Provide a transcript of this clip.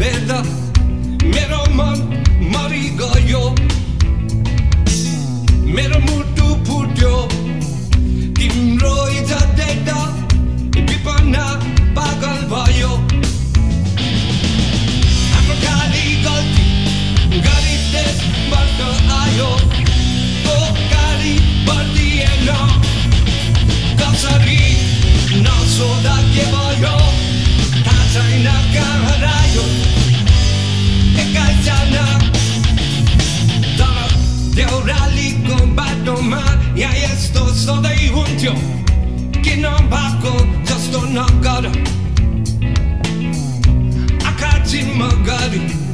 हेर्दा मेरो मन मरिगयो, मेरो मुटु फुट्यो तिम्रो इज्जत देख्दा विपन्ना पागल भयो। हाम्रो खाली गल्ती गरीब देशबाट आयो, ओ गाडी बढिएन कसरी नसोधा के भयो, थाहा छैन कहाँ हरायो एकैजना। तर देउरालीको बाटोमा यहाँ यस्तो सधैँ हुन्थ्यो, किन भएको जस्तो नगर आँखा चिम्म गरी